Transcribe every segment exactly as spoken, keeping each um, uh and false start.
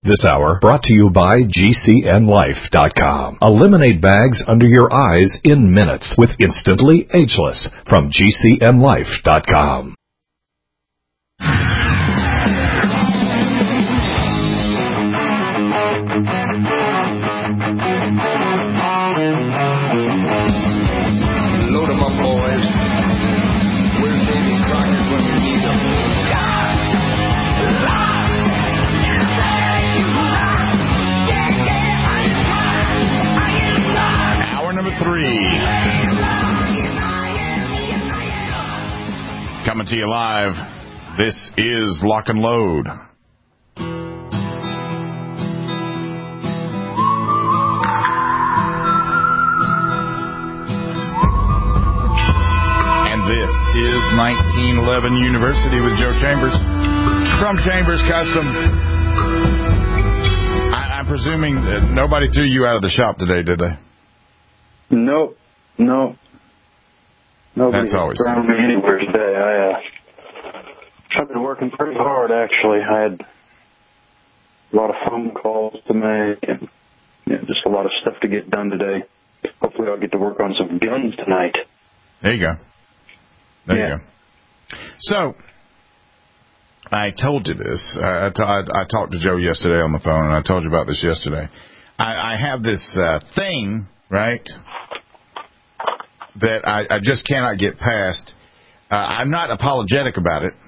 This hour brought to you by G C N Life dot com. Eliminate bags under your eyes in minutes with Instantly Ageless from G C N Life dot com. Load 'em up, boys. Where's Davy Crockett when we need him? Hour number three. Coming to you live. This is Lock and Load. This is nineteen eleven University with Joe Chambers from Chambers Custom. I, I'm presuming that nobody threw you out of the shop today, did they? Nope, no. Nobody That's always thrown me anywhere today. I, uh, I've been working pretty hard, actually. I had a lot of phone calls to make and you know, just a lot of stuff to get done today. Hopefully I'll get to work on some guns tonight. There you go. There yeah. you go. So, I told you this. I, I, t- I talked to Joe yesterday on the phone, and I told you about this yesterday. I, I have this uh, thing, right, that I, I just cannot get past. Uh, I'm not apologetic about it,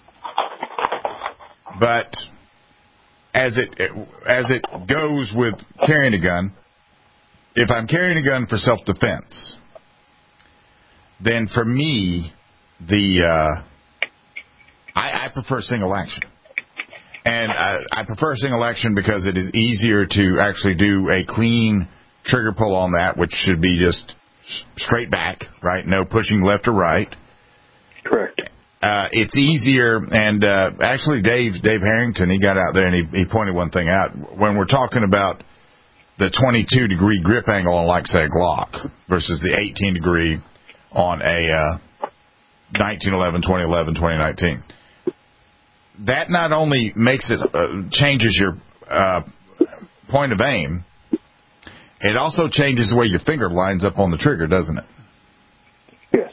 but as it as it goes with carrying a gun, if I'm carrying a gun for self-defense, then for me, the uh, I, I prefer single action, and I, I prefer single action because it is easier to actually do a clean trigger pull on that, which should be just straight back, right? No pushing left or right. Correct. Uh, it's easier, and uh, actually, Dave Dave Harrington, he got out there and he, he pointed one thing out when we're talking about the twenty-two degree grip angle on, like, say, a Glock versus the eighteen degree on a uh, nineteen eleven, twenty eleven, twenty nineteen. That not only makes it uh, changes your uh, point of aim, it also changes the way your finger lines up on the trigger, doesn't it? Yes.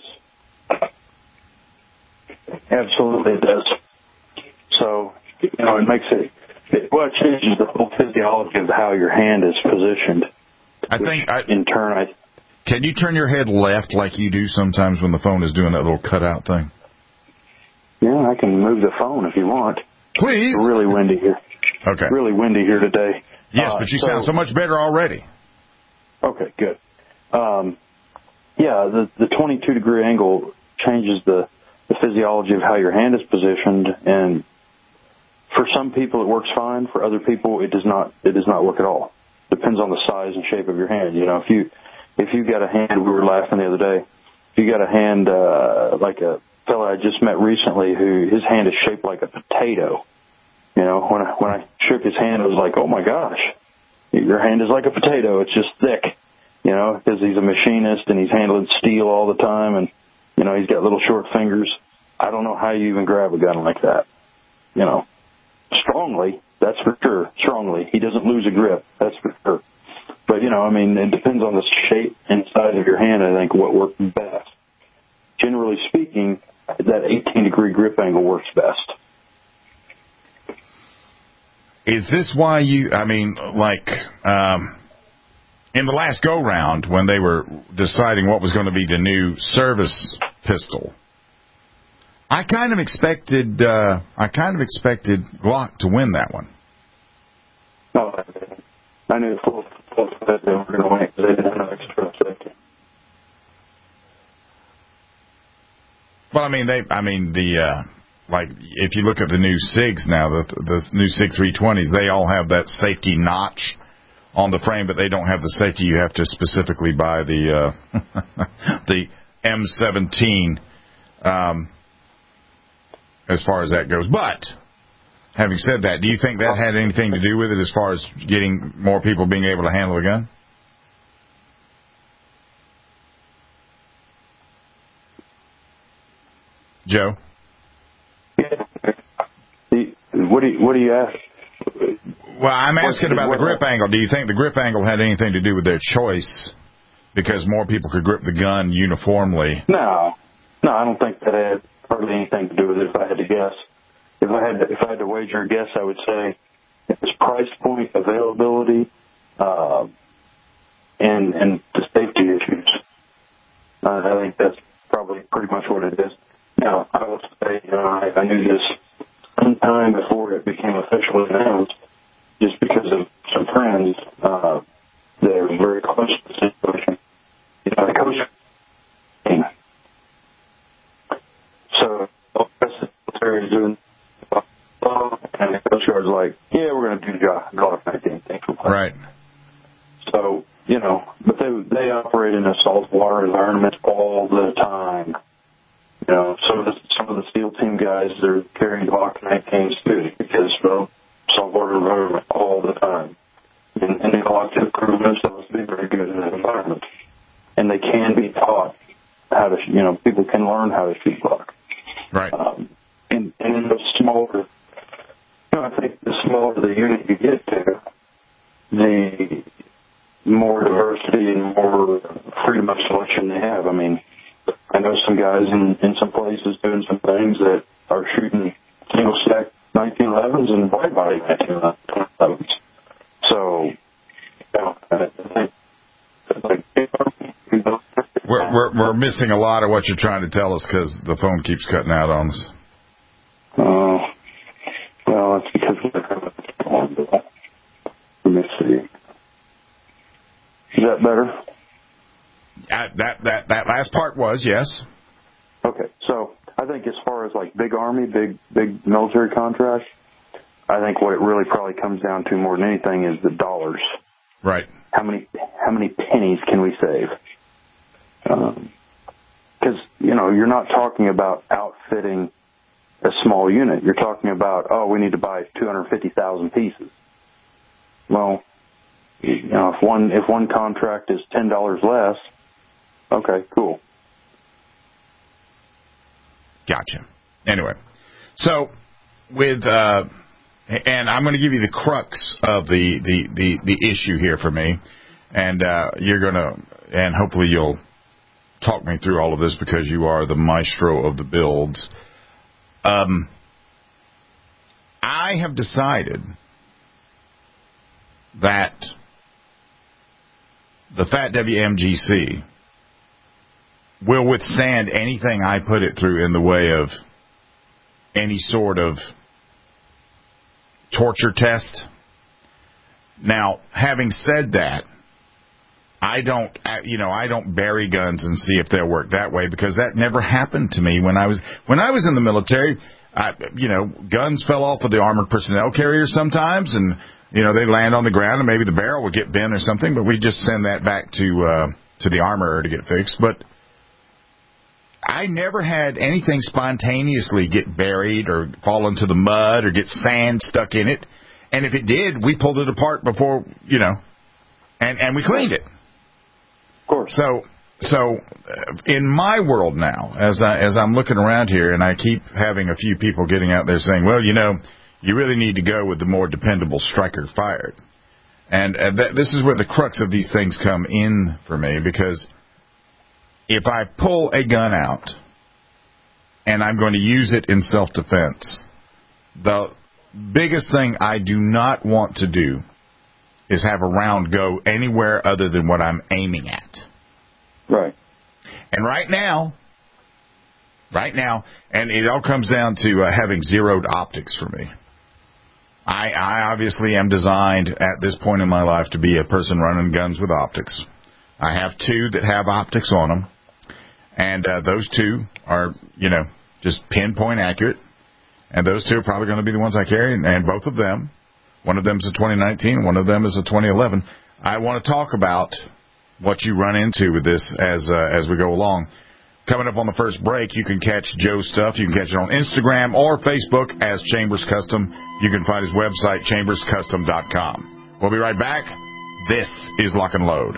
Absolutely it does. So, you know, it makes it, it well, it changes the whole physiology of how your hand is positioned. I think I, in turn, I Can you turn your head left like you do sometimes when the phone is doing that little cutout thing? Yeah, I can move the phone if you want. Please. It's really windy here. Okay. Really windy here today. Yes, uh, but you so, sound so much better already. Okay, good. Um, yeah, the, the twenty-two degree angle changes the, the physiology of how your hand is positioned, and for some people it works fine. For other people, it does not. It does not work at all. Depends on the size and shape of your hand. You know, if you If you got a hand, we were laughing the other day, if you got a hand uh, like a fella I just met recently who his hand is shaped like a potato, you know, when I, when I shook his hand, I was like, oh, my gosh, your hand is like a potato. It's just thick, you know, because he's a machinist and he's handling steel all the time, and, you know, he's got little short fingers. I don't know how you even grab a gun like that, you know. Strongly, that's for sure, strongly. He doesn't lose a grip, that's for sure. But, you know, I mean, it depends on the shape and size of your hand, I think, what works best. Generally speaking, that eighteen degree grip angle works best. Is this why you, I mean, like, um, in the last go-round, when they were deciding what was going to be the new service pistol, I kind of expected, uh, I kind of expected Glock to win that one. No, I knew full that they were going to win because they didn't have extra safety. Well, I mean, they, I mean, the, uh, like, if you look at the new SIGs now, the, the new SIG three twenties, they all have that safety notch on the frame, but they don't have the safety. You have to specifically buy the, uh, the M seventeen, um, as far as that goes. But, having said that, do you think that had anything to do with it as far as getting more people being able to handle the gun? Joe? What do you, what do you ask? Well, I'm asking about the grip angle. Do you think the grip angle had anything to do with their choice because more people could grip the gun uniformly? No. No, I don't think that had hardly anything to do with it if I had to guess. If I had to, if I had to wager a guess, I would say it's price point, availability, uh, and, and the safety issues. Uh, I think that's probably pretty much what it is. Now, I will say, you know, I, I knew this sometime before it became officially announced, just because of some friends uh, that are very close to the situation. You know, the coach team. So, the military is doing, and the Coast Guard's like, yeah, we're going to do Glock nineteen. Thanks for playing. Right. So, you know, but they they operate in a saltwater environment all the time. You know, some of the some of the SEAL team guys, they're carrying Glock nineteens too because, well, saltwater environment all the time. And, and they all have to prove themselves to be very good in that environment. And they can be taught how to, you know, people can learn how to shoot Glock. Right. Um, and, and in the smaller, you know, I think the smaller the unit you get to, the more diversity and more freedom of selection they have. I mean, I know some guys in, in some places doing some things that are shooting single stack nineteen elevens and wide body nineteen elevens. So, you know, I think, like, you know, we're, we're, we're missing a lot of what you're trying to tell us because the phone keeps cutting out on us. Oh, uh, well, it's because we're let me see. Is that better? Uh, that that that last part was, yes. Okay, so I think as far as like big army, big big military contracts, I think what it really probably comes down to more than anything is the dollars. Right. How many how many pennies can we save? Because um, you know you're not talking about outfitting a small unit. You're talking about, oh, we need to buy two hundred fifty thousand pieces. Well, you know, if one if one contract is ten dollars less, okay, cool. Gotcha. Anyway, so with uh, and I'm going to give you the crux of the the the, the issue here for me, and uh, you're going to and hopefully you'll talk me through all of this because you are the maestro of the builds. Um, I have decided that the Fat W M G C will withstand anything I put it through in the way of any sort of torture test. Now, having said that, I don't, you know, I don't bury guns and see if they'll work that way because that never happened to me when I was when I was in the military. I, you know, guns fell off of the armored personnel carriers sometimes, and you know they land on the ground and maybe the barrel would get bent or something, but we just send that back to uh, to the armorer to get fixed. But I never had anything spontaneously get buried or fall into the mud or get sand stuck in it. And if it did, we pulled it apart before, you know, and and we cleaned it. Of course. So, so in my world now, as I as I'm looking around here, and I keep having a few people getting out there saying, "Well, you know, you really need to go with the more dependable striker fired," and uh, th- this is where the crux of these things come in for me, because if I pull a gun out and I'm going to use it in self-defense, the biggest thing I do not want to do is have a round go anywhere other than what I'm aiming at. Right. And right now, right now, and it all comes down to uh, having zeroed optics for me. I, I obviously am designed at this point in my life to be a person running guns with optics. I have two that have optics on them, and uh, those two are, you know, just pinpoint accurate. And those two are probably going to be the ones I carry, and both of them, one of them is a twenty nineteen, one of them is a twenty eleven. I want to talk about what you run into with this as uh, as we go along. Coming up on the first break, you can catch Joe's stuff. You can catch it on Instagram or Facebook as Chambers Custom. You can find his website, chambers custom dot com. We'll be right back. This is Lock and Load.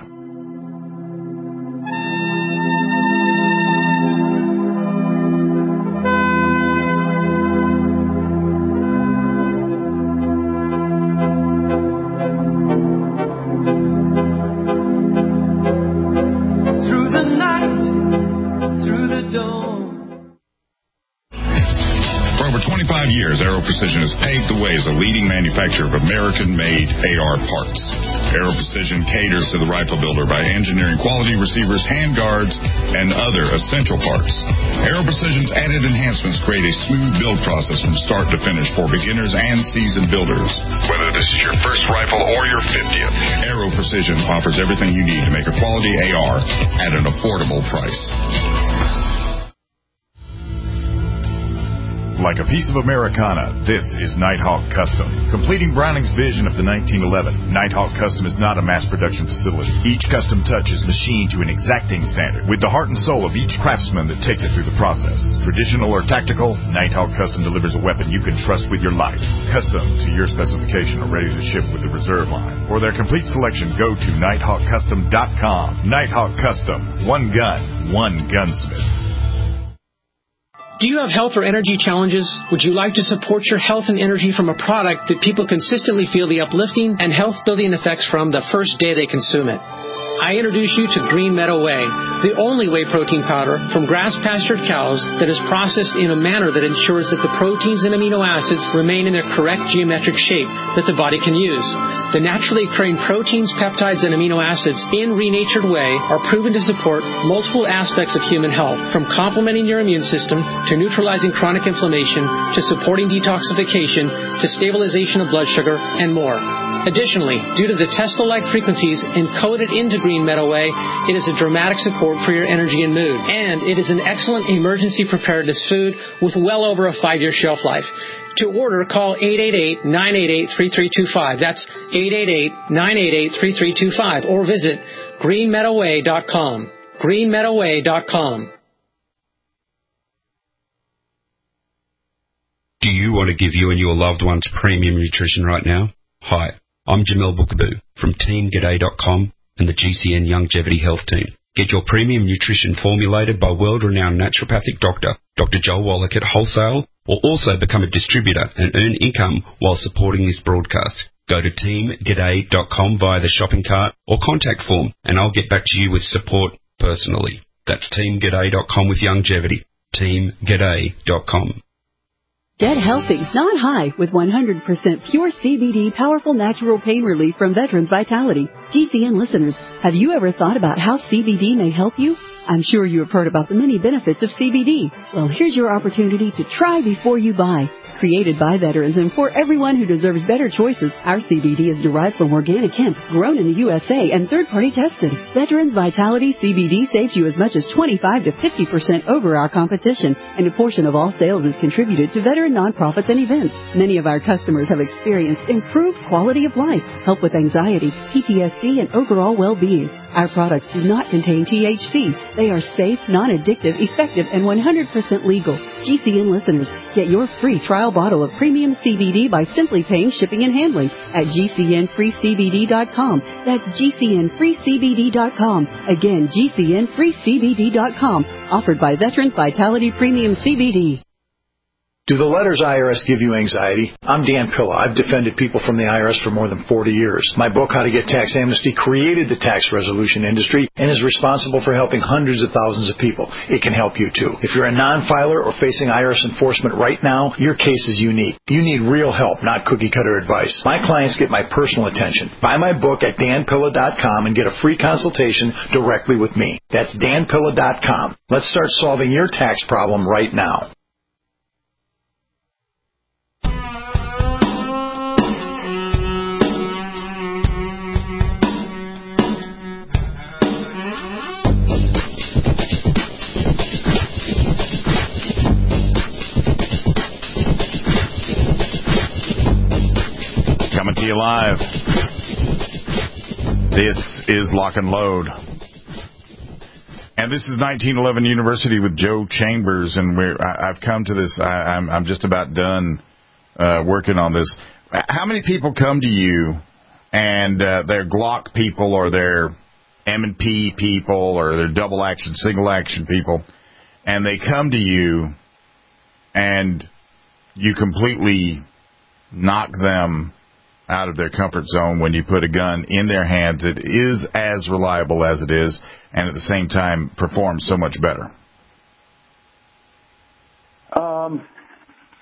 years, Aero Precision has paved the way as a leading manufacturer of American-made A R parts. Aero Precision caters to the rifle builder by engineering quality receivers, handguards, and other essential parts. Aero Precision's added enhancements create a smooth build process from start to finish for beginners and seasoned builders. Whether this is your first rifle or your fiftieth, Aero Precision offers everything you need to make a quality A R at an affordable price. Like a piece of Americana, this is Nighthawk Custom. Completing Browning's vision of the nineteen eleven, Nighthawk Custom is not a mass production facility. Each custom touch is machined to an exacting standard, with the heart and soul of each craftsman that takes it through the process. Traditional or tactical, Nighthawk Custom delivers a weapon you can trust with your life. Custom to your specification or ready to ship with the reserve line. For their complete selection, go to nighthawk custom dot com. Nighthawk Custom. One gun, one gunsmith. Do you have health or energy challenges? Would you like to support your health and energy from a product that people consistently feel the uplifting and health-building effects from the first day they consume it? I introduce you to Green Meadow Whey, the only whey protein powder from grass-pastured cows that is processed in a manner that ensures that the proteins and amino acids remain in their correct geometric shape that the body can use. The naturally occurring proteins, peptides, and amino acids in renatured whey are proven to support multiple aspects of human health, from complementing your immune system to neutralizing chronic inflammation to supporting detoxification to stabilization of blood sugar and more. Additionally, due to the Tesla-like frequencies encoded into Green Meadow Whey, it is a dramatic support for your energy and mood. And it is an excellent emergency preparedness food with well over a five-year shelf life. To order, call eight eight eight, nine eight eight, three three two five. That's eight eight eight, nine eight eight, three three two five. Or visit green meadow whey dot com. green meadow whey dot com. Do you want to give you and your loved ones premium nutrition right now? Hi, I'm Jamel Bookaboo from team g'day dot com and the G C N Longevity Health Team. Get your premium nutrition formulated by world-renowned naturopathic doctor, Doctor Joel Wallach at wholesale, or also become a distributor and earn income while supporting this broadcast. Go to team g'day dot com via the shopping cart or contact form, and I'll get back to you with support personally. That's team g'day dot com with longevity. team g'day dot com. Get healthy, not high, with one hundred percent pure C B D powerful natural pain relief from Veterans Vitality. G C N listeners, have you ever thought about how C B D may help you? I'm sure you have heard about the many benefits of C B D. Well, here's your opportunity to try before you buy. Created by veterans and for everyone who deserves better choices, our C B D is derived from organic hemp, grown in the U S A and third-party tested. Veterans Vitality C B D saves you as much as twenty-five to fifty percent over our competition, and a portion of all sales is contributed to veteran nonprofits and events. Many of our customers have experienced improved quality of life, help with anxiety, P T S D, and overall well-being. Our products do not contain T H C. They are safe, non-addictive, effective, and one hundred percent legal. G C N listeners, get your free trial bottle of premium C B D by simply paying shipping and handling at G C N free C B D dot com. That's G C N free C B D dot com. Again, G C N free C B D dot com. Offered by Veterans Vitality Premium C B D. Do the letters I R S give you anxiety? I'm Dan Pilla. I've defended people from the I R S for more than forty years. My book, How to Get Tax Amnesty, created the tax resolution industry and is responsible for helping hundreds of thousands of people. It can help you, too. If you're a non-filer or facing I R S enforcement right now, your case is unique. You need real help, not cookie-cutter advice. My clients get my personal attention. Buy my book at dan pilla dot com and get a free consultation directly with me. That's dan pilla dot com. Let's start solving your tax problem right now. Coming to you live. This is Lock and Load. And this is nineteen eleven University with Joe Chambers, and we're, I, I've come to this, I, I'm, I'm just about done uh, working on this. How many people come to you and uh, they're Glock people or they're M and P people or they're double action, single action people, and they come to you and you completely knock them out of their comfort zone when you put a gun in their hands? It is as reliable as it is, and at the same time performs so much better. Um,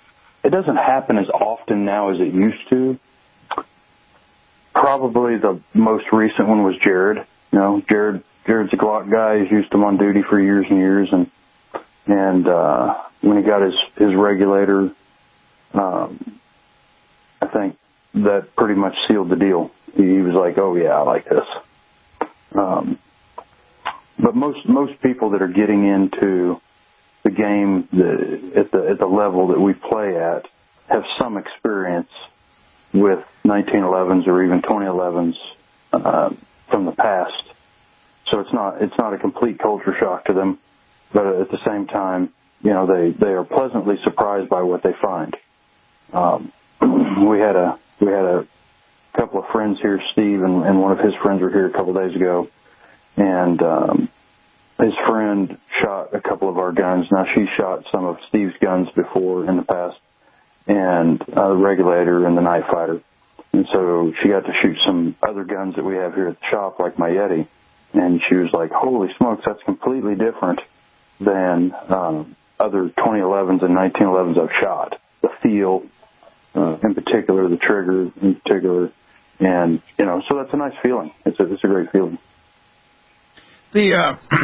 it doesn't happen as often now as it used to. Probably the most recent one was Jared. You know, Jared, Jared's a Glock guy. He's used them on duty for years and years. And, and, uh, when he got his, his regulator, um, I think that pretty much sealed the deal. He, he was like, oh yeah, I like this. Um, but most, most people that are getting into the game the, at the, at the level that we play at have some experience with nineteen elevens or even twenty elevens, uh, from the past. So it's not, it's not a complete culture shock to them, but at the same time, you know, they, they are pleasantly surprised by what they find. Um, we had a, we had a couple of friends here, Steve and, and one of his friends were here a couple of days ago, and, um, his friend shot a couple of our guns. Now, she shot some of Steve's guns before in the past, and uh, the Regulator and the Night Fighter. And so she got to shoot some other guns that we have here at the shop, like my Yeti. And she was like, holy smokes, that's completely different than um, other twenty elevens and nineteen elevens I've shot. The feel, uh, in particular, the trigger in particular. And, you know, so that's a nice feeling. It's a, it's a great feeling. The uh,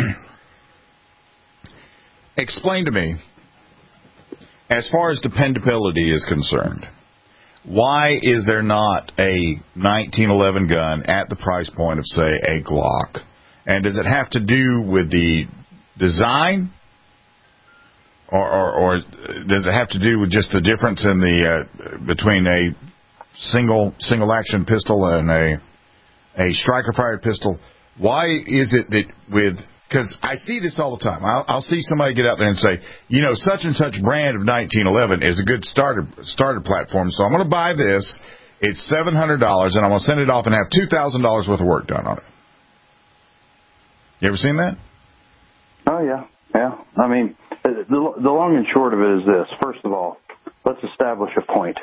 explain to me, as far as dependability is concerned, why is there not a nineteen eleven gun at the price point of, say, a Glock? And does it have to do with the design, or, or, or does it have to do with just the difference in the uh, between a single single action pistol and a a striker fired pistol? Why is it that with, because I see this all the time. I'll, I'll see somebody get out there and say, you know, such and such brand of nineteen eleven is a good starter starter platform, so I'm going to buy this. It's seven hundred dollars, and I'm going to send it off and have two thousand dollars worth of work done on it. You ever seen that? Oh, yeah. Yeah. I mean, the, the long and short of it is this. First of all, let's establish a point.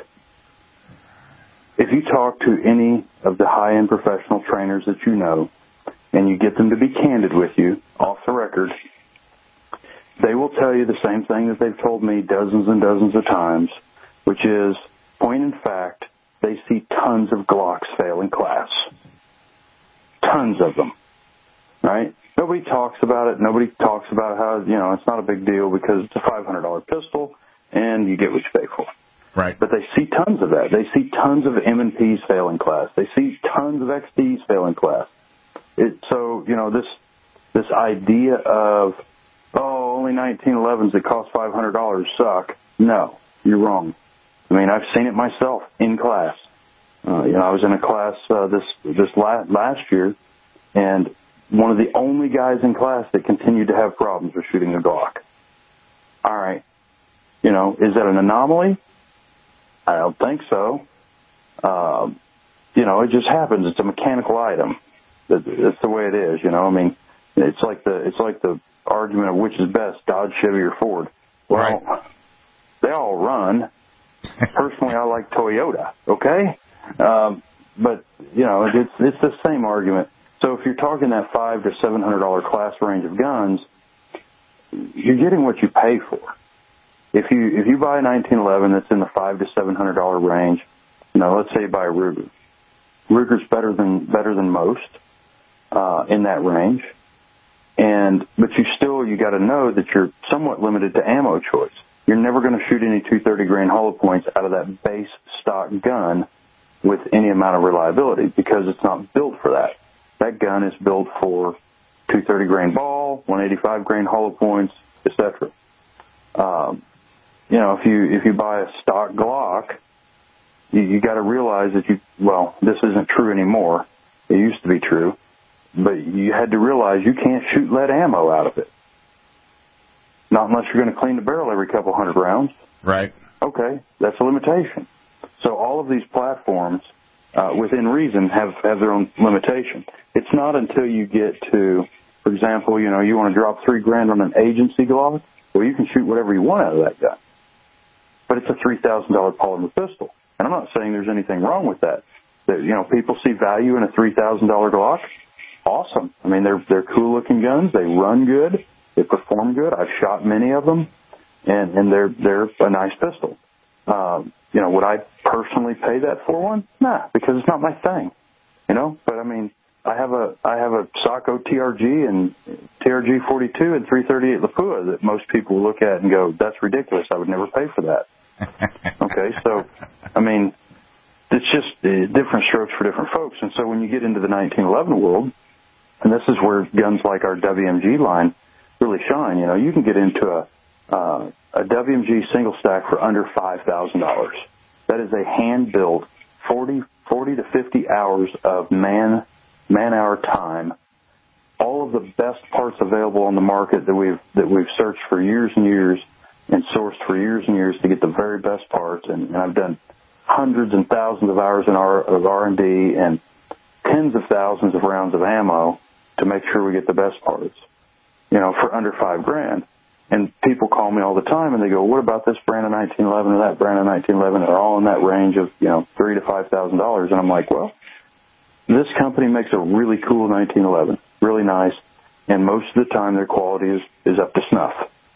If you talk to any of the high-end professional trainers that you know, and you get them to be candid with you, off the record, they will tell you the same thing that they've told me dozens and dozens of times, which is, point in fact, they see tons of Glocks fail in class. Tons of them, right? Nobody talks about it. Nobody talks about how, you know, it's not a big deal because it's a five hundred dollars pistol, and you get what you pay for. Right. But they see tons of that. They see tons of M and Ps fail in class. They see tons of X Ds fail in class. It, so, you know, this this idea of, oh, only nineteen elevens that cost five hundred dollars suck. No, you're wrong. I mean, I've seen it myself in class. Uh, you know, I was in a class uh, this this la- last year, and one of the only guys in class that continued to have problems with shooting a Glock. All right. You know, is that an anomaly? I don't think so. Uh, you know, it just happens. It's a mechanical item. That's the way it is, you know. I mean, it's like the it's like the argument of which is best, Dodge, Chevy, or Ford. Well, right. They all run. Personally, I like Toyota. Okay, um, but you know, it's it's the same argument. So if you're talking that five to seven hundred dollar class range of guns, you're getting what you pay for. If you if you buy a nineteen eleven that's in the five to seven hundred dollar range, you know, let's say you buy a Ruger. Ruger's better than better than most. Uh, in that range, and but you still you got to know that you're somewhat limited to ammo choice. You're never going to shoot any two thirty grain hollow points out of that base stock gun with any amount of reliability because it's not built for that. That gun is built for two thirty grain ball, one eighty-five grain hollow points, et cetera. Um, you know, if you if you buy a stock Glock, you, you got to realize that you well, this isn't true anymore. It used to be true. But you had to realize you can't shoot lead ammo out of it. Not unless you're going to clean the barrel every couple hundred rounds. Right. Okay, that's a limitation. So all of these platforms, uh, within reason, have, have their own limitation. It's not until you get to, for example, you know, you want to drop three grand on an agency Glock, well, you can shoot whatever you want out of that gun. But it's a three thousand dollars polymer pistol. And I'm not saying there's anything wrong with that. That, you know, people see value in a three thousand dollars Glock. Awesome. I mean, they're they're cool looking guns. They run good. They perform good. I've shot many of them, and and they're they're a nice pistol. Um, you know, would I personally pay that for one? Nah, because it's not my thing. You know, but I mean, I have a I have a Sacco T R G and T R G forty-two and three thirty-eight Lapua that most people look at and go, that's ridiculous. I would never pay for that. Okay, so I mean, it's just uh, different strokes for different folks. And so when you get into the nineteen eleven world, and this is where guns like our W M G line really shine. You know, you can get into a uh, a W M G single stack for under five thousand dollars. That is a hand built forty to fifty hours of man man hour time. All of the best parts available on the market that we've that we've searched for years and years and sourced for years and years to get the very best parts. And, and I've done hundreds and thousands of hours in our, of R and D and tens of thousands of rounds of ammo to make sure we get the best parts, you know, for under five grand. And people call me all the time and they go, what about this brand of nineteen eleven or that brand of nineteen eleven? They're all in that range of, you know, three to five thousand dollars. And I'm like, well, this company makes a really cool nineteen eleven, really nice, and most of the time their quality is, is up to snuff.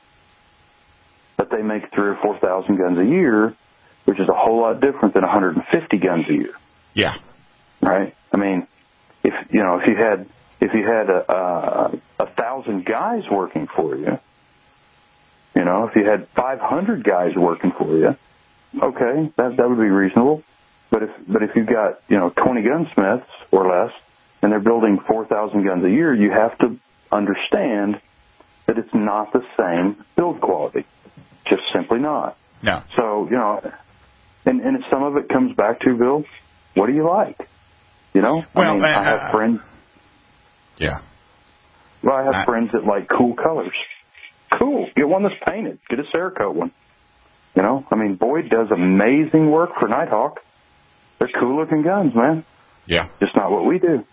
But they make three or four thousand guns a year, which is a whole lot different than one hundred fifty guns a year. Yeah. Right. I mean, if you know, if you had if you had a, a, a thousand guys working for you, you know, if you had five hundred guys working for you, okay, that that would be reasonable. But if but if you've got, you know, twenty gunsmiths or less, and they're building four thousand guns a year, you have to understand that it's not the same build quality. Just simply not. No. So, you know, and, and some of it comes back to, Bill, what do you like? You know? Well, I mean, man, I have uh, friends. Yeah. Well, I have I, friends that like cool colors. Cool. Get one that's painted. Get a Cerakote one. You know? I mean, Boyd does amazing work for Nighthawk. They're cool-looking guns, man. Yeah. Just not what we do.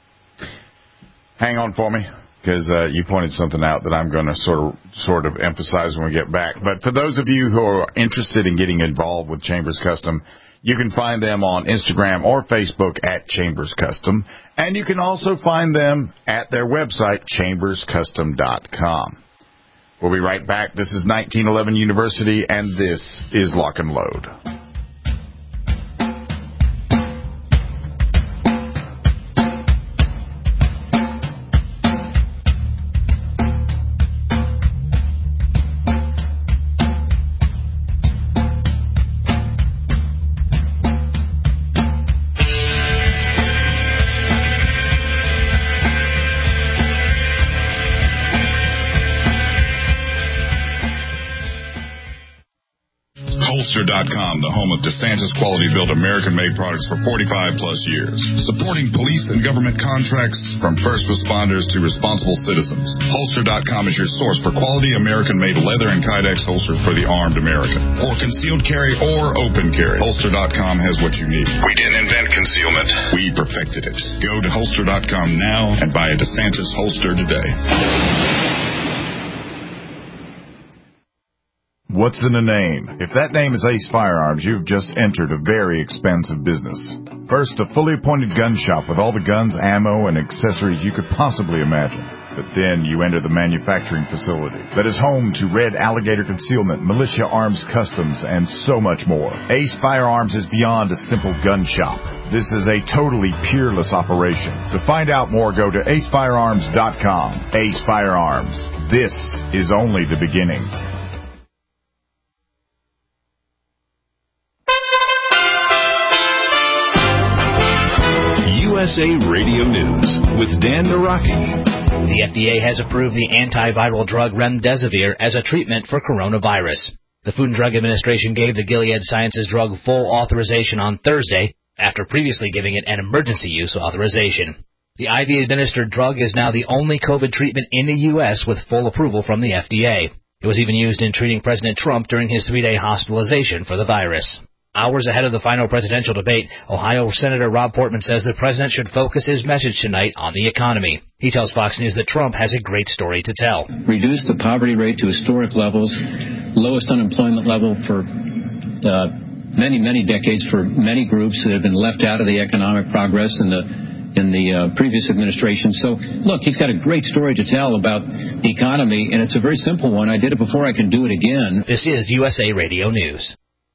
Hang on for me, because uh, you pointed something out that I'm going to sort of sort of emphasize when we get back. But for those of you who are interested in getting involved with Chambers Custom, you can find them on Instagram or Facebook at Chambers Custom, and you can also find them at their website, chambers custom dot com. We'll be right back. This is nineteen eleven University, and this is Lock and Load. Holster dot com, the home of DeSantis quality-built American-made products for forty-five plus years. Supporting police and government contracts from first responders to responsible citizens. Holster dot com is your source for quality American-made leather and Kydex holsters for the armed American. For concealed carry or open carry, Holster dot com has what you need. We didn't invent concealment. We perfected it. Go to Holster dot com now and buy a DeSantis holster today. What's in a name? If that name is Ace Firearms, you've just entered a very expensive business. First, a fully appointed gun shop with all the guns, ammo, and accessories you could possibly imagine. But then you enter the manufacturing facility that is home to Red Alligator Concealment, Militia Arms Customs, and so much more. Ace Firearms is beyond a simple gun shop. This is a totally peerless operation. To find out more, go to ace firearms dot com. Ace Firearms. This is only the beginning. U S A Radio News with Dan Naraki. The F D A has approved the antiviral drug remdesivir as a treatment for coronavirus. The Food and Drug Administration gave the Gilead Sciences drug full authorization on Thursday after previously giving it an emergency use authorization. The I V-administered drug is now the only COVID treatment in the U S with full approval from the F D A. It was even used in treating President Trump during his three-day hospitalization for the virus. Hours ahead of the final presidential debate, Ohio Senator Rob Portman says the president should focus his message tonight on the economy. He tells Fox News that Trump has a great story to tell. Reduce the poverty rate to historic levels, lowest unemployment level for uh, many, many decades for many groups that have been left out of the economic progress in the in the uh, previous administration. So, look, he's got a great story to tell about the economy, and it's a very simple one. I did it before, I can do it again. This is U S A Radio News.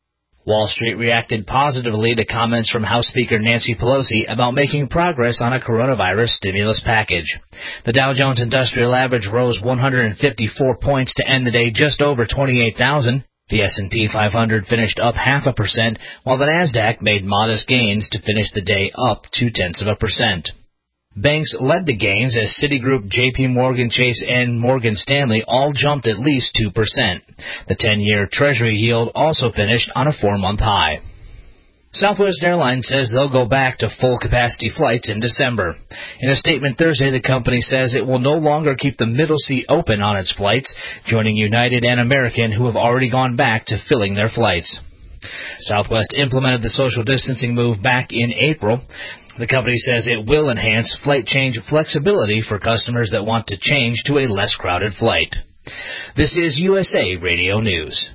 Wall Street reacted positively to comments from House Speaker Nancy Pelosi about making progress on a coronavirus stimulus package. The Dow Jones Industrial Average rose one hundred fifty-four points to end the day just over twenty-eight thousand. The S and P five hundred finished up half a percent, while the Nasdaq made modest gains to finish the day up two-tenths of a percent. Banks led the gains as Citigroup, J P Morgan Chase, and Morgan Stanley all jumped at least two percent. The ten-year Treasury yield also finished on a four-month high. Southwest Airlines says they'll go back to full-capacity flights in December. In a statement Thursday, the company says it will no longer keep the middle seat open on its flights, joining United and American, who have already gone back to filling their flights. Southwest implemented the social distancing move back in April. The company says it will enhance flight change flexibility for customers that want to change to a less crowded flight. This is U S A Radio News.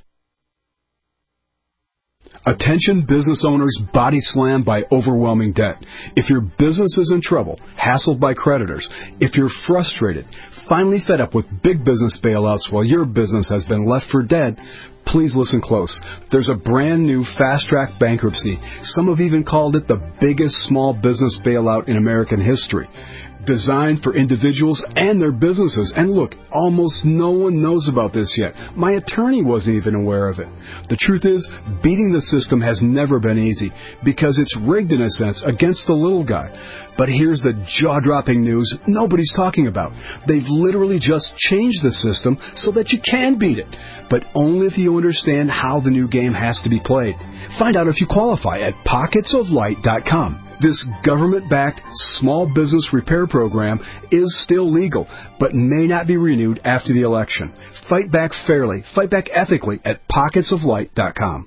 Attention business owners body slammed by overwhelming debt. If your business is in trouble, hassled by creditors, if you're frustrated, finally fed up with big business bailouts while your business has been left for dead, please listen close. There's a brand new fast-track bankruptcy. Some have even called it the biggest small business bailout in American history. Designed for individuals and their businesses. And look, almost no one knows about this yet. My attorney wasn't even aware of it. The truth is, beating the system has never been easy because it's rigged in a sense against the little guy. But here's the jaw-dropping news nobody's talking about. They've literally just changed the system so that you can beat it, but only if you understand how the new game has to be played. Find out if you qualify at pockets of light dot com. This government-backed small business repair program is still legal, but may not be renewed after the election. Fight back fairly, fight back ethically at pockets of light dot com.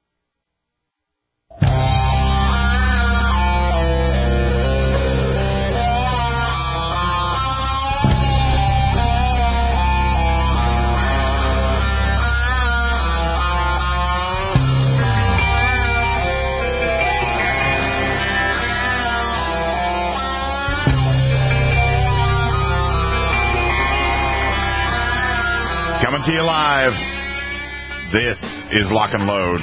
Coming to you live, this is Lock and Load.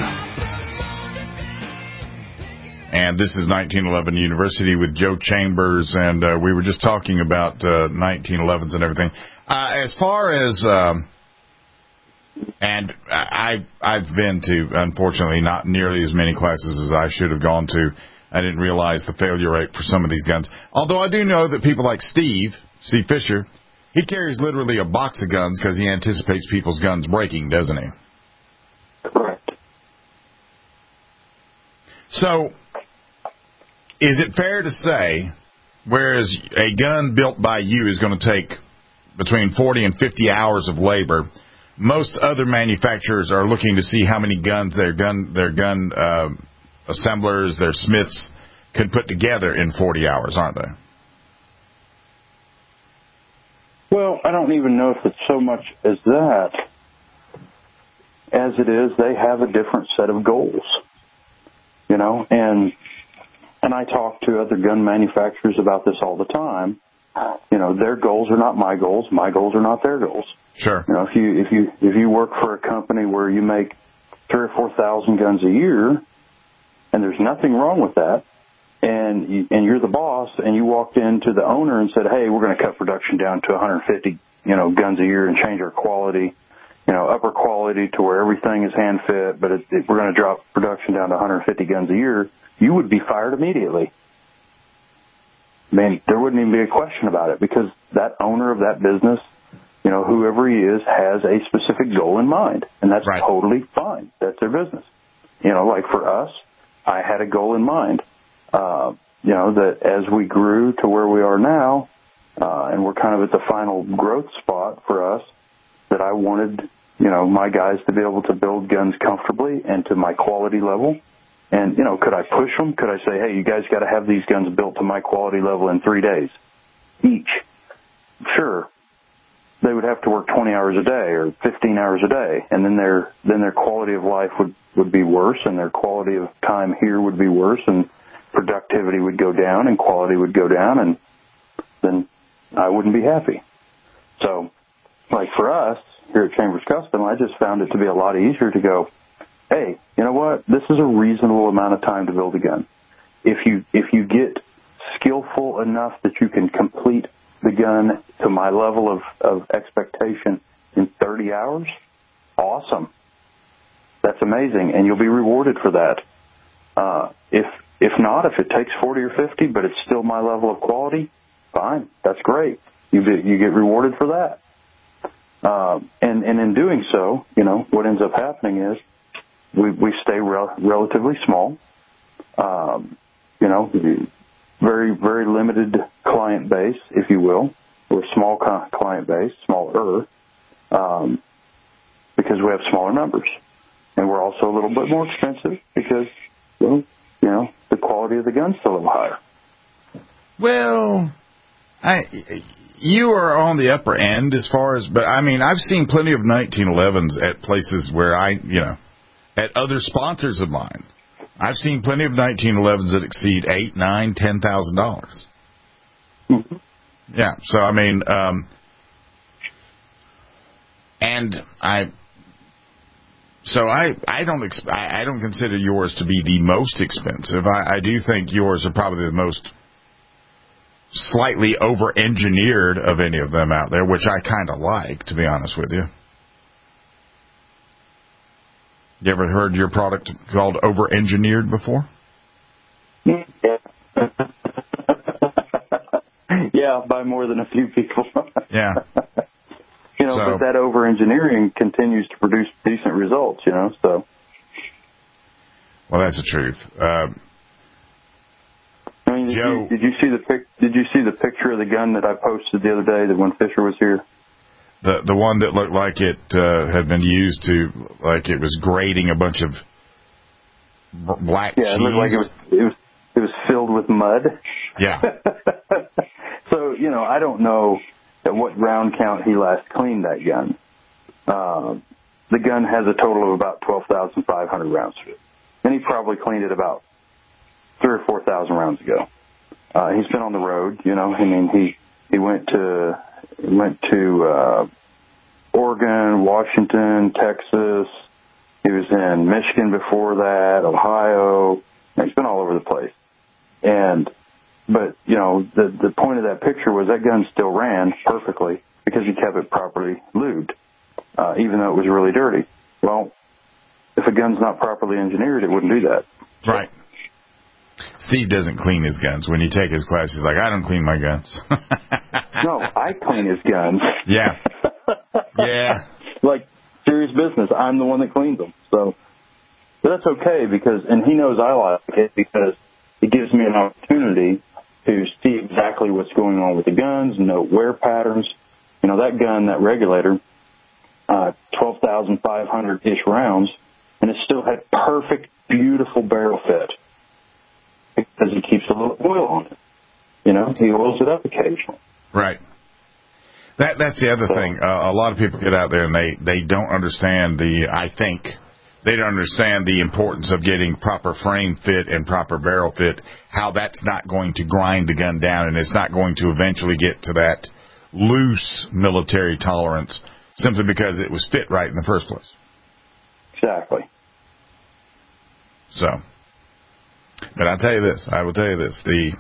And this is nineteen eleven University with Joe Chambers, and uh, we were just talking about uh, nineteen elevens and everything. Uh, as far as, um, and I, I've been to, unfortunately, not nearly as many classes as I should have gone to. I didn't realize the failure rate for some of these guns. Although I do know that people like Steve, Steve Fisher, he carries literally a box of guns because he anticipates people's guns breaking, doesn't he? Correct. So, is it fair to say, whereas a gun built by you is going to take between forty and fifty hours of labor, most other manufacturers are looking to see how many guns their gun their gun uh, assemblers, their smiths, can put together in forty hours, aren't they? Well, I don't even know if it's so much as that as it is they have a different set of goals, you know, and and I talk to other gun manufacturers about this all the time. You know, their goals are not my goals. My goals are not their goals. Sure. You know, if you if you if you work for a company where you make three or four thousand guns a year, and there's nothing wrong with that, and you, and you're the boss, and you walked into the owner and said, "Hey, we're going to cut production down to one hundred fifty, you know, guns a year and change our quality, you know, upper quality to where everything is hand fit, but it, it, we're going to drop production down to one hundred fifty guns a year," you would be fired immediately. I mean, there wouldn't even be a question about it because that owner of that business, you know, whoever he is, has a specific goal in mind, and that's right. Totally fine. That's their business. You know, like for us, I had a goal in mind. Uh, you know, that as we grew to where we are now, uh, and we're kind of at the final growth spot for us, that I wanted, you know, my guys to be able to build guns comfortably and to my quality level. And, you know, could I push them? Could I say, hey, you guys got to have these guns built to my quality level in three days each? Sure. They would have to work twenty hours a day or fifteen hours a day, and then their then their quality of life would, would be worse, and their quality of time here would be worse, and productivity would go down, and quality would go down, and then I wouldn't be happy. So, like for us here at Chambers Custom, I just found it to be a lot easier to go, hey, you know what? This is a reasonable amount of time to build a gun. If you if you get skillful enough that you can complete the gun to my level of, of expectation in thirty hours, awesome. That's amazing, and you'll be rewarded for that. Uh, if if not, if it takes forty or fifty, but it's still my level of quality, fine. That's great. You be, you get rewarded for that. Uh, and, and in doing so, you know, what ends up happening is we, we stay rel- relatively small. Um, you know, very, very limited client base, if you will, or small client base, smaller, um, because we have smaller numbers. And we're also a little bit more expensive because, well, you know, the quality of the gun's still a little higher. Well, I, you are on the upper end as far as, but I mean, I've seen plenty of nineteen elevens at places where I, you know, at other sponsors of mine. I've seen plenty of nineteen elevens that exceed eight, nine, ten thousand dollars. Mm-hmm. Yeah. So I mean, um, and I, so I, I don't, ex- I, I don't consider yours to be the most expensive. I, I do think yours are probably the most slightly over-engineered of any of them out there, which I kind of like, to be honest with you. You ever heard your product called over-engineered before? Yeah. Yeah, by more than a few people. Yeah. You know, so, but that over-engineering continues to produce decent results, you know, so. Well, that's the truth. Uh, I mean, did, Joe, you, did you see the pic? Did you see the picture of the gun that I posted the other day that when Fisher was here? The the one that looked like it uh, had been used to, like it was grating a bunch of black yeah, cheese. Yeah, it looked like it was, it was it was filled with mud. Yeah. So, you know, I don't know at what round count he last cleaned that gun. Uh, the gun has a total of about twelve thousand five hundred rounds to it. And he probably cleaned it about three or four thousand rounds ago. Uh, he's been on the road, you know. I mean, he he went to went to uh, Oregon, Washington, Texas. He was in Michigan before that, Ohio. He's been all over the place. And but you know, the the point of that picture was that gun still ran perfectly because he kept it properly lubed, uh, even though it was really dirty. Well, if a gun's not properly engineered, it wouldn't do that. Right. Steve doesn't clean his guns. When you take his class, he's like, I don't clean my guns. No, I clean his guns. Yeah. Yeah. Like, serious business. I'm the one that cleans them. So, but that's okay because, and he knows I like it because it gives me an opportunity to see exactly what's going on with the guns, know wear patterns. You know, that gun, that regulator, uh, twelve thousand five hundred-ish rounds, and it still had perfect, beautiful barrel fit. Because he keeps a little oil on it. You know, he oils it up occasionally. Right. That That's the other so, thing. Uh, a lot of people get out there and they, they don't understand the, I think, they don't understand the importance of getting proper frame fit and proper barrel fit, how that's not going to grind the gun down and it's not going to eventually get to that loose military tolerance simply because it was fit right in the first place. Exactly. So... But I'll tell you this, I will tell you this, the,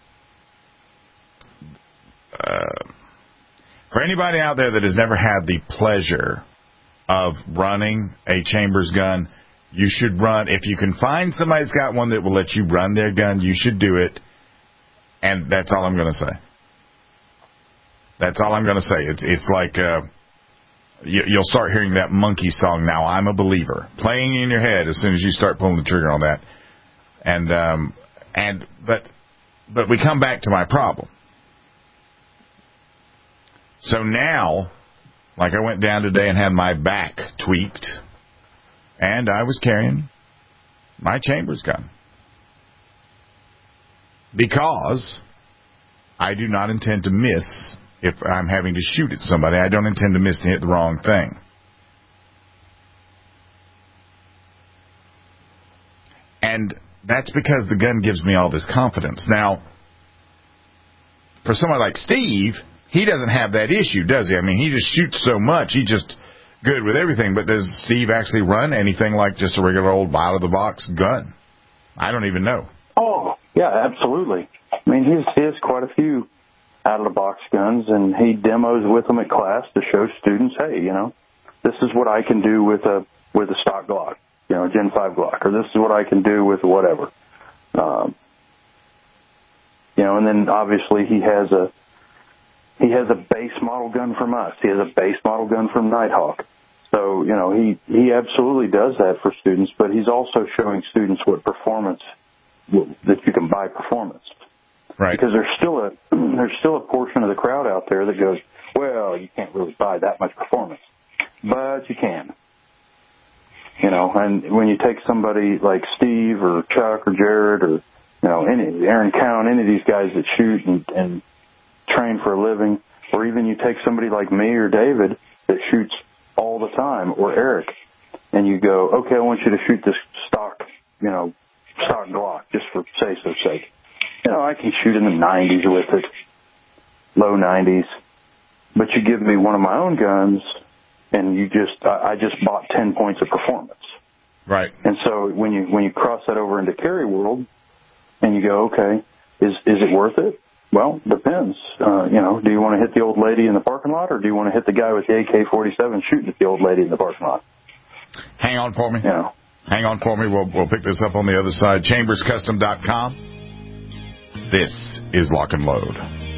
uh, for anybody out there that has never had the pleasure of running a Chambers gun, you should run, if you can find somebody that's got one that will let you run their gun, you should do it, and that's all I'm going to say. That's all I'm going to say. It's, it's like, uh, you, you'll start hearing that Monkey song, Now I'm a Believer, playing in your head as soon as you start pulling the trigger on that. And, um, and, but, but we come back to my problem. So now, like I went down today and had my back tweaked, and I was carrying my Chambers gun. Because I do not intend to miss if I'm having to shoot at somebody. I don't intend to miss to hit the wrong thing. And that's because the gun gives me all this confidence. Now, for someone like Steve, he doesn't have that issue, does he? I mean, he just shoots so much. He just good with everything, but does Steve actually run anything like just a regular old out-of-the-box gun? I don't even know. Oh, yeah, absolutely. I mean, he's, he has quite a few out-of-the-box guns, and he demos with them at class to show students, hey, you know, this is what I can do with a with a stock Glock, you know, a Gen five Glock, or this is what I can do with whatever. Um, you know, and then obviously he has a he has a base model gun from us. He has a base model gun from Nighthawk. So, you know, he, he absolutely does that for students, but he's also showing students what performance, that you can buy performance. Right. Because there's still a, there's still a portion of the crowd out there that goes, well, you can't really buy that much performance. But you can. You know, and when you take somebody like Steve or Chuck or Jared or, you know, any, Aaron Cowan, any of these guys that shoot and, and train for a living, or even you take somebody like me or David that shoots all the time, or Eric, and you go, okay, I want you to shoot this stock, you know, stock Glock, just for say-so's sake. You know, I can shoot in the nineties with it, low nineties, but you give me one of my own guns, and you just, I, I just bought ten points of performance. Right. And so when you when you cross that over into carry world, and you go, okay, is is it worth it? Well, depends. Uh, you know, do you want to hit the old lady in the parking lot, or do you want to hit the guy with the A K forty-seven shooting at the old lady in the parking lot? Hang on for me. You know. Hang on for me. We'll we'll pick this up on the other side. Chambers Custom dot com. This is Lock and Load.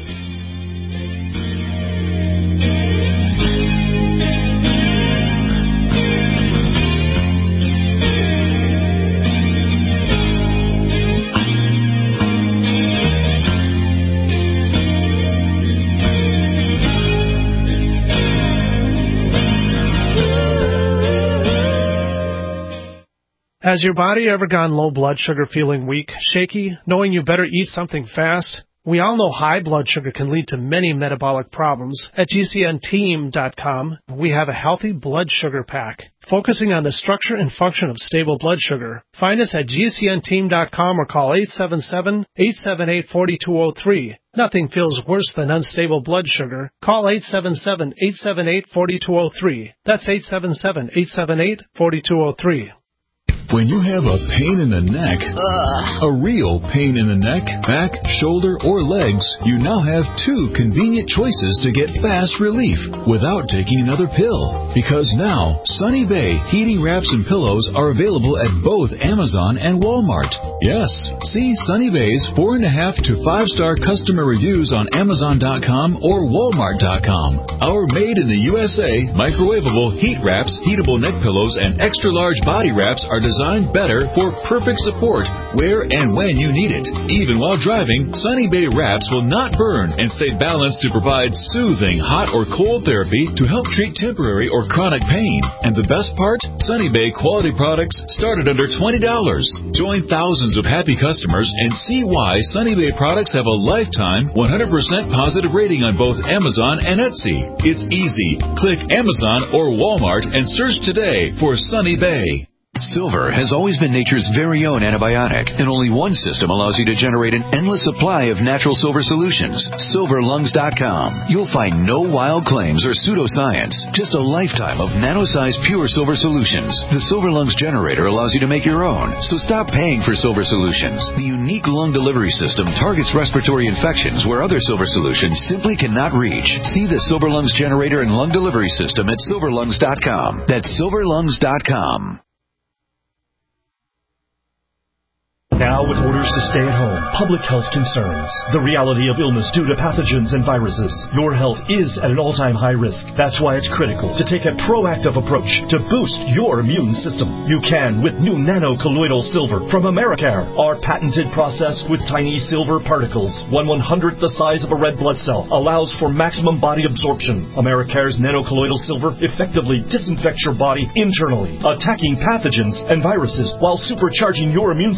Has your body ever gone low blood sugar, feeling weak, shaky, knowing you better eat something fast? We all know high blood sugar can lead to many metabolic problems. At G C N team dot com, we have a healthy blood sugar pack, focusing on the structure and function of stable blood sugar. Find us at G C N team dot com or call eight seven seven, eight seven eight, four two zero three. Nothing feels worse than unstable blood sugar. Call eight seven seven, eight seven eight, four two zero three. That's eight seven seven, eight seven eight, four two zero three. When you have a pain in the neck, Ugh. a real pain in the neck, back, shoulder, or legs, you now have two convenient choices to get fast relief without taking another pill. Because now, Sunny Bay heating wraps and pillows are available at both Amazon and Walmart. Yes, see Sunny Bay's four and a half to five star customer reviews on Amazon dot com or Walmart dot com. Our made in the U S A microwavable heat wraps, heatable neck pillows, and extra large body wraps are designed Designed better for perfect support where and when you need it. Even while driving, Sunny Bay wraps will not burn and stay balanced to provide soothing hot or cold therapy to help treat temporary or chronic pain. And the best part? Sunny Bay quality products start at under twenty dollars. Join thousands of happy customers and see why Sunny Bay products have a lifetime one hundred percent positive rating on both Amazon and Etsy. It's easy. Click Amazon or Walmart and search today for Sunny Bay. Silver has always been nature's very own antibiotic, and only one system allows you to generate an endless supply of natural silver solutions. Silver Lungs dot com. You'll find no wild claims or pseudoscience, just a lifetime of nano-sized pure silver solutions. The Silver Lungs generator allows you to make your own, so stop paying for silver solutions. The unique lung delivery system targets respiratory infections where other silver solutions simply cannot reach. See the Silver Lungs generator and lung delivery system at Silver Lungs dot com. That's Silver Lungs dot com. Now with orders to stay at home, public health concerns, the reality of illness due to pathogens and viruses, your health is at an all-time high risk. That's why it's critical to take a proactive approach to boost your immune system. You can with new nano-colloidal silver from Americare. Our patented process with tiny silver particles, one one-hundredth the size of a red blood cell, allows for maximum body absorption. Americare's nano-colloidal silver effectively disinfects your body internally, attacking pathogens and viruses while supercharging your immune system.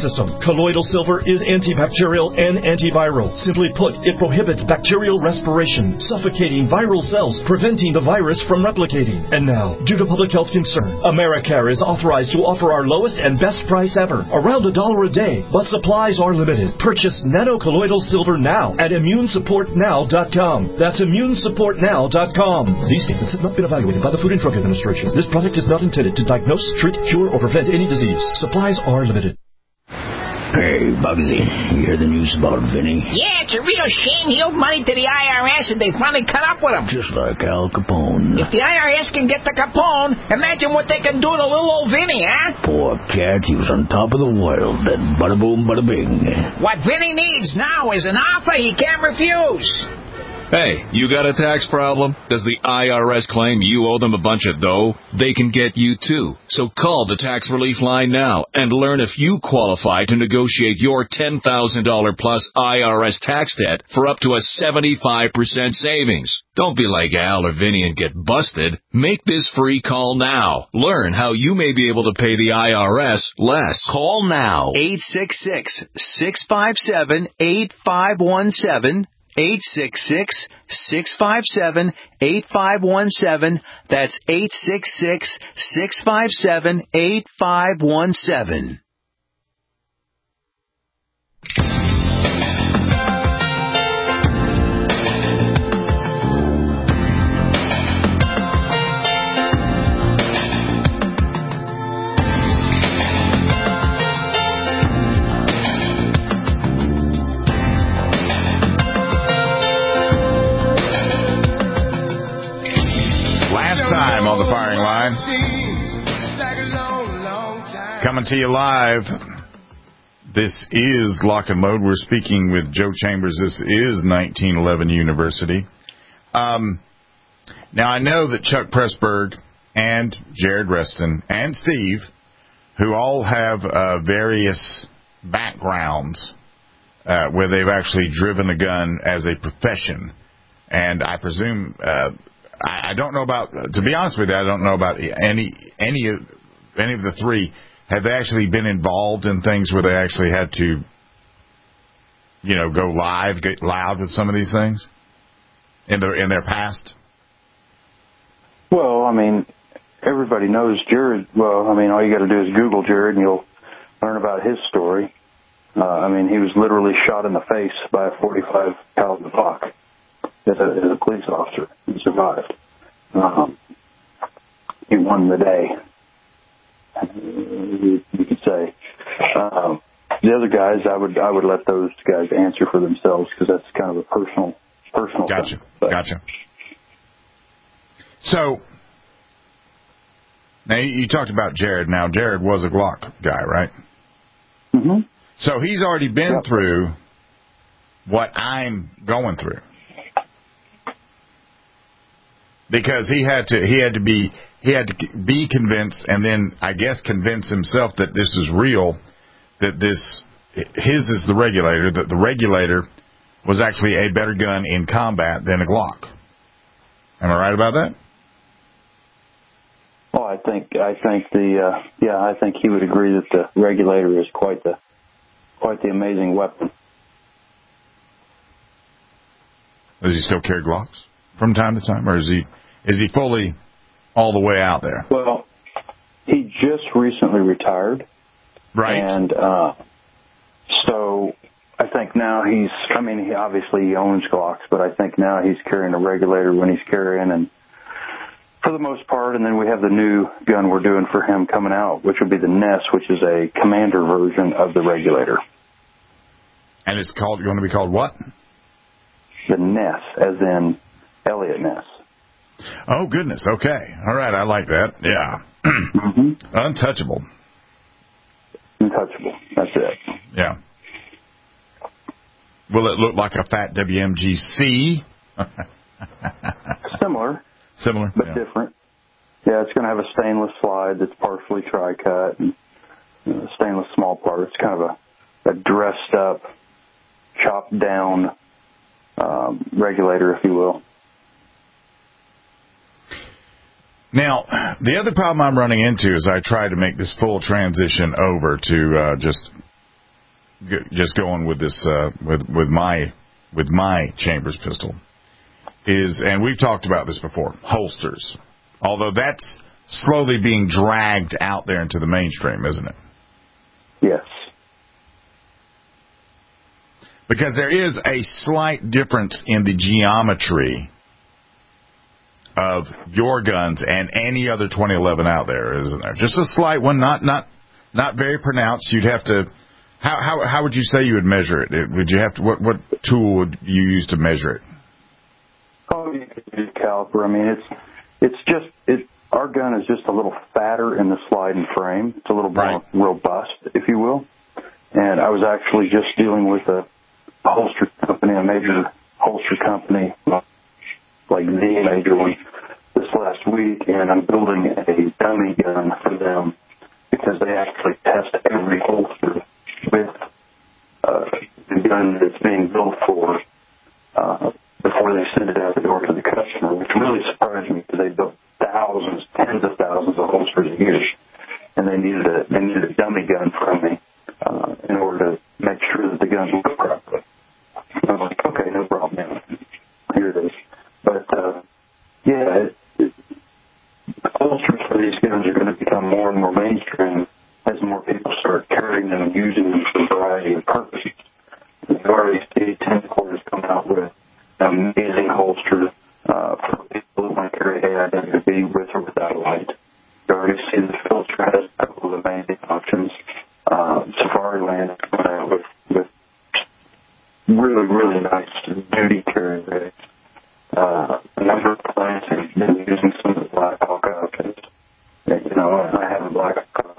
Colloidal silver is antibacterial and antiviral. Simply put, it prohibits bacterial respiration, suffocating viral cells, preventing the virus from replicating. And now, due to public health concern, Americare is authorized to offer our lowest and best price ever, around a dollar a day, but supplies are limited. Purchase nanocolloidal silver now at immune support now dot com. That's immune support now dot com. These statements have not been evaluated by the Food and Drug Administration. This product is not intended to diagnose, treat, cure, or prevent any disease. Supplies are limited. Hey, Bugsy, you hear the news about Vinny? Yeah, it's a real shame. He owed money to the I R S and they finally cut up with him. Just like Al Capone. If the I R S can get to Capone, imagine what they can do to little old Vinny, huh? Poor cat, he was on top of the world. Then bada boom, bada bing. What Vinny needs now is an offer he can't refuse. Hey, you got a tax problem? Does the I R S claim you owe them a bunch of dough? They can get you too. So call the Tax Relief Line now and learn if you qualify to negotiate your ten thousand dollars plus I R S tax debt for up to a seventy-five percent savings. Don't be like Al or Vinny and get busted. Make this free call now. Learn how you may be able to pay the I R S less. Call now. eight six six, six five seven, eight five one seven. eight six six, six five seven, eight five one seven. That's eight six six, six five seven, eight five one seven. Time on the firing line. Coming to you live. This is Lock and Load. We're speaking with Joe Chambers. This is nineteen eleven University. Um, now, I know that Chuck Pressburg and Jared Reston and Steve, who all have uh, various backgrounds uh, where they've actually driven a gun as a profession, and I presume... Uh, I don't know about, to be honest with you, I don't know about any any of any of the three. Have they actually been involved in things where they actually had to, you know, go live, get loud with some of these things in their in their past? Well, I mean, everybody knows Jared. Well, I mean, all you got to do is Google Jared, and you'll learn about his story. Uh, I mean, he was literally shot in the face by a forty-five caliber Glock. As a, as a police officer, he survived. Um, he won the day, you, you could say. Um, the other guys, I would I would let those guys answer for themselves because that's kind of a personal personal. Gotcha, thing. But, gotcha. So now you, you talked about Jared. Now Jared was a Glock guy, right? Mm-hmm. So he's already been yep. through what I'm going through. Because he had to, he had to be, he had to be convinced, and then I guess convince himself that this is real, that this, his is the regulator, that the regulator was actually a better gun in combat than a Glock. Am I right about that? Well, I think, I think the, uh, yeah, I think he would agree that the regulator is quite the, quite the amazing weapon. Does he still carry Glocks from time to time, or is he? Is he fully all the way out there? Well, he just recently retired. Right. And uh, so I think now he's, I mean, he obviously he owns Glocks, but I think now he's carrying a regulator when he's carrying, and for the most part, and then we have the new gun we're doing for him coming out, which will be the N E S, which is a commander version of the regulator. And it's called, going to be called what? The N E S, as in Elliot Ness. Oh, goodness. Okay. All right. I like that. Yeah. Mm-hmm. Untouchable. Untouchable. That's it. Yeah. Will it look like a fat W M G C? Similar. Similar. But yeah. different. Yeah, it's going to have a stainless slide that's partially tri-cut and you know, stainless small part. It's kind of a, a dressed up, chopped down um, regulator, if you will. Now, the other problem I'm running into is I try to make this full transition over to uh, just just going with this uh, with with my with my Chambers pistol is, and we've talked about this before, holsters. Although that's slowly being dragged out there into the mainstream, isn't it? Yes. Because there is a slight difference in the geometry of your guns and any other twenty eleven out there, isn't there? Just a slight one, not not not very pronounced. You'd have to. How how how would you say you would measure it? it would you have to? What what tool would you use to measure it? Oh, you could use caliper. I mean, it's it's just it. Our gun is just a little fatter in the sliding frame. It's a little more right. robust, if you will. And I was actually just dealing with a, a holster company, a major holster company, like the major one, this last week, and I'm building a dummy gun for them because they actually test every holster with uh, the gun that's being built for uh, before they send it out the door to the customer, which really surprised me because they built thousands, tens of thousands of holsters a year, and they needed a they needed a dummy gun from me uh, in order to make sure that the guns work properly. I was like, okay, no problem, man. Here it is. But uh, yeah, it, it, the holsters for these guns are going to become more and more mainstream as more people start carrying them and using them for a variety of purposes. You already see ten quarters come out with an amazing holster uh, for people who want to carry A I W B with or without a light. You already see the filter has a couple of amazing options. Uh, Safariland is coming out with, with really, really nice duty carry rigs. Uh, a number of clients have been using some of the Black Hawk options. You know, I have a Black Hawk.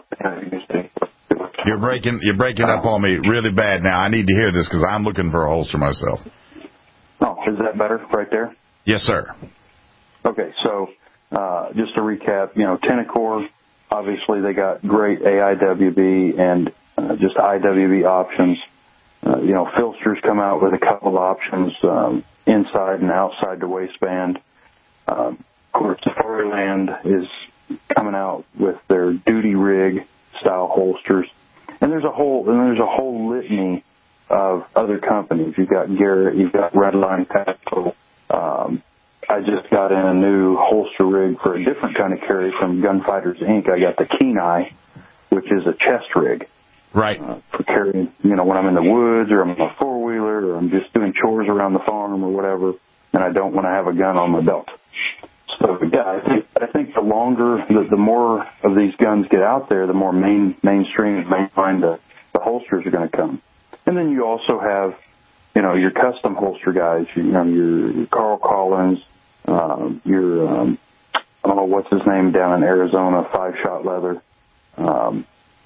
You're breaking, you're breaking up on me really bad now. I need to hear this because I'm looking for a holster myself. Oh, is that better right there? Yes, sir. Okay, so uh, just to recap, you know, Tenacore, obviously they got great A I W B and uh, just I W B options. Uh, you know, Filsters come out with a couple of options um, inside and outside the waistband. Um, of course, Safariland is coming out with their duty rig style holsters, and there's a whole and there's a whole litany of other companies. You've got Garrett, you've got Redline Tactical. Um, I just got in a new holster rig for a different kind of carry from Gunfighters Incorporated. I got the Kenai, which is a chest rig. Right. Uh, for carrying, you know, when I'm in the woods or I'm on a four-wheeler or I'm just doing chores around the farm or whatever, and I don't want to have a gun on my belt. So, yeah, I think I think the longer, the, the more of these guns get out there, the more main mainstream and mainline the, the holsters are going to come. And then you also have, you know, your custom holster guys, you know, your, your Carl Collins, um, your, um, I don't know what's his name down in Arizona, Five Shot Leather. Um,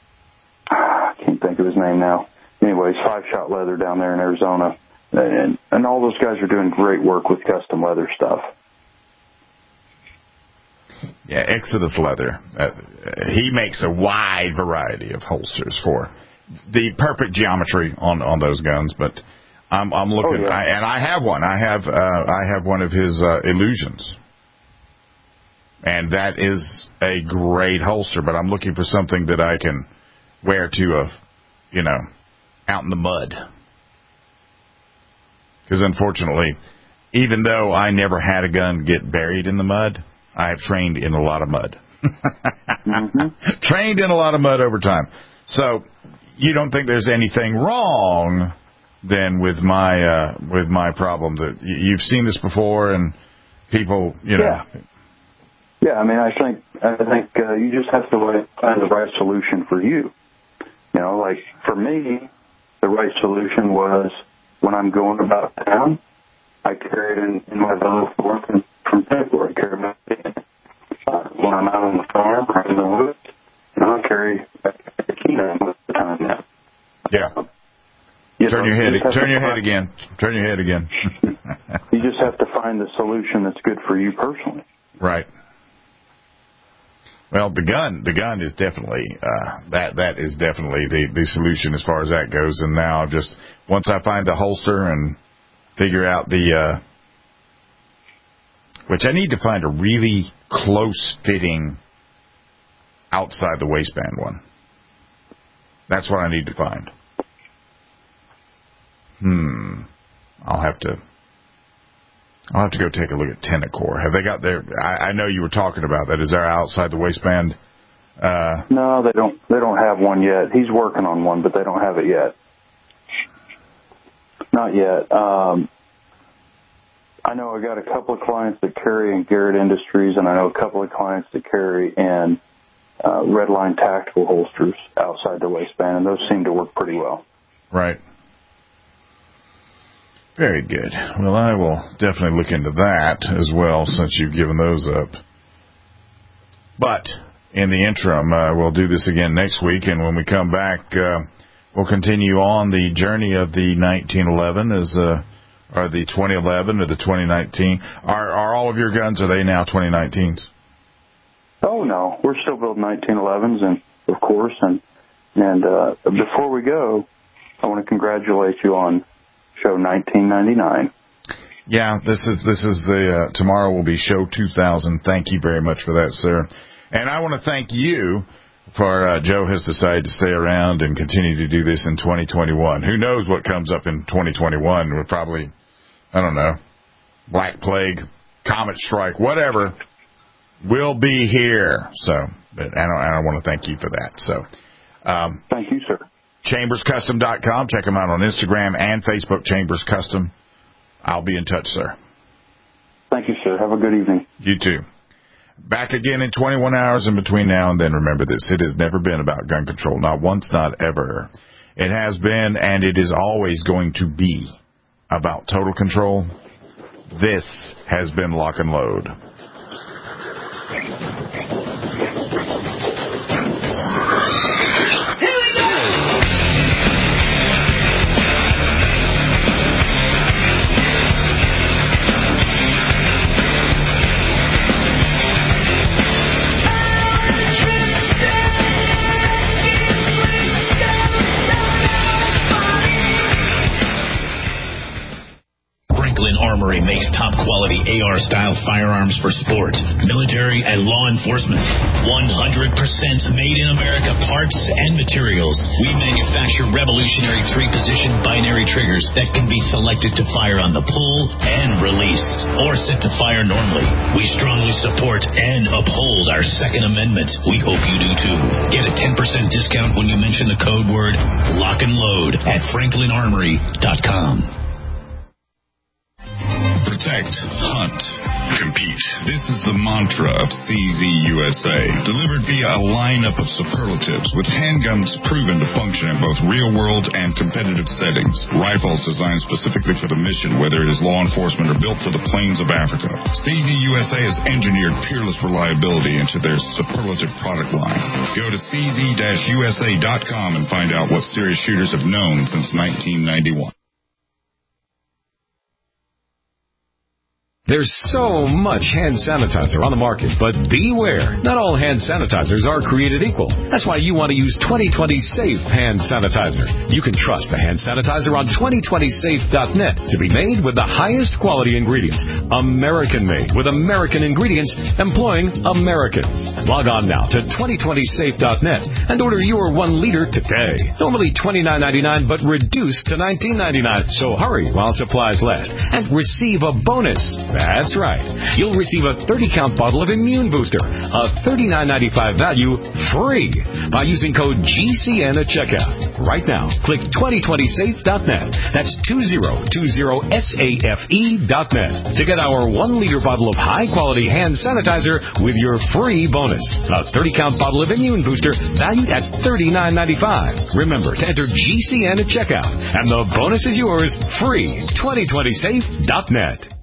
I can't think of his name now. Anyways, Five Shot Leather down there in Arizona. And, and all those guys are doing great work with custom leather stuff. Yeah, Exodus Leather. Uh, he makes a wide variety of holsters for the perfect geometry on, on those guns. But I'm I'm looking, oh, yeah. I, and I have one. I have uh, I have one of his uh, Illusions, and that is a great holster. But I'm looking for something that I can wear to a, you know, out in the mud. Because unfortunately, even though I never had a gun get buried in the mud, I have trained in a lot of mud. mm-hmm. Trained in a lot of mud over time. So you don't think there's anything wrong then with my uh, with my problem that you've seen this before and people, you know. Yeah. Yeah, I mean, I think I think uh, you just have to find the right solution for you. You know, like for me, the right solution was when I'm going about town, I carry it in, in my little fork and from Tenacore. I carry my uh, when I'm out on the farm or in the woods, you know, I carry a Kenai most of the time now. Yeah. Um, you turn know, your head. you Turn your head again. Turn your head again. You just have to find the solution that's good for you personally. Right. Well, the gun, the gun is definitely uh, that. That is definitely the, the solution as far as that goes. And now I've just once I find the holster and figure out the, uh, which I need to find a really close fitting outside the waistband one. That's what I need to find. Hmm. I'll have to. I'll have to go take a look at Tenacor. Have they got their? I, I know you were talking about that. Is there outside the waistband? Uh, no, they don't. They don't have one yet. He's working on one, but they don't have it yet. Not yet. Um, I know I got a couple of clients that carry in Garrett Industries, and I know a couple of clients that carry in uh, Redline tactical holsters outside the waistband, and those seem to work pretty well. Right. Very good. Well, I will definitely look into that as well, since you've given those up. But in the interim, uh, we'll do this again next week, and when we come back, uh, we'll continue on the journey of the nineteen eleven, as uh, or the twenty eleven or the twenty nineteen. Are are all of your guns, are they now twenty nineteens? Oh no, we're still building nineteen elevens, and of course, and and uh, before we go, I want to congratulate you on show nineteen ninety-nine. Yeah, this is this is the uh, tomorrow will be show two thousand. Thank you very much for that, sir. And I want to thank you for uh, Joe has decided to stay around and continue to do this in twenty twenty-one. Who knows what comes up in twenty twenty-one? We're probably, I don't know, Black Plague, Comet Strike, whatever. We'll be here. So, but I don't, I don't want to thank you for that. So, um, thank you, sir. Chambers Custom dot com. Check them out on Instagram and Facebook, Chambers Custom. I'll be in touch, sir. Thank you, sir. Have a good evening. You too. Back again in twenty-one hours, and between now and then, remember this. It has never been about gun control. Not once, not ever. It has been, and it is always going to be about total control. This has been Lock and Load. Armory makes top-quality A R-style firearms for sport, military, and law enforcement. one hundred percent made in America parts and materials. We manufacture revolutionary three-position binary triggers that can be selected to fire on the pull and release, or set to fire normally. We strongly support and uphold our Second Amendment. We hope you do too. Get a ten percent discount when you mention the code word Lock and Load at franklin armory dot com. Protect, hunt, compete. This is the mantra of C Z U S A, delivered via a lineup of superlatives with handguns proven to function in both real-world and competitive settings. Rifles designed specifically for the mission, whether it is law enforcement or built for the plains of Africa. C Z U S A has engineered peerless reliability into their superlative product line. Go to C Z U S A dot com and find out what serious shooters have known since nineteen ninety-one. There's so much hand sanitizer on the market, but beware. Not all hand sanitizers are created equal. That's why you want to use twenty twenty Safe Hand Sanitizer. You can trust the hand sanitizer on twenty twenty safe dot net to be made with the highest quality ingredients. American-made with American ingredients employing Americans. Log on now to twenty twenty safe dot net and order your one liter today. Normally twenty-nine ninety-nine, but reduced to nineteen ninety-nine. So hurry while supplies last and receive a bonus. That's right. You'll receive a thirty count bottle of Immune Booster, a thirty-nine ninety-five value, free by using code G C N at checkout. Right now, click twenty twenty safe dot net. That's two zero two zero safe dot net to get our one liter bottle of high-quality hand sanitizer with your free bonus. A thirty count bottle of Immune Booster valued at thirty-nine ninety-five. Remember to enter G C N at checkout, and the bonus is yours free. twenty twenty safe dot net.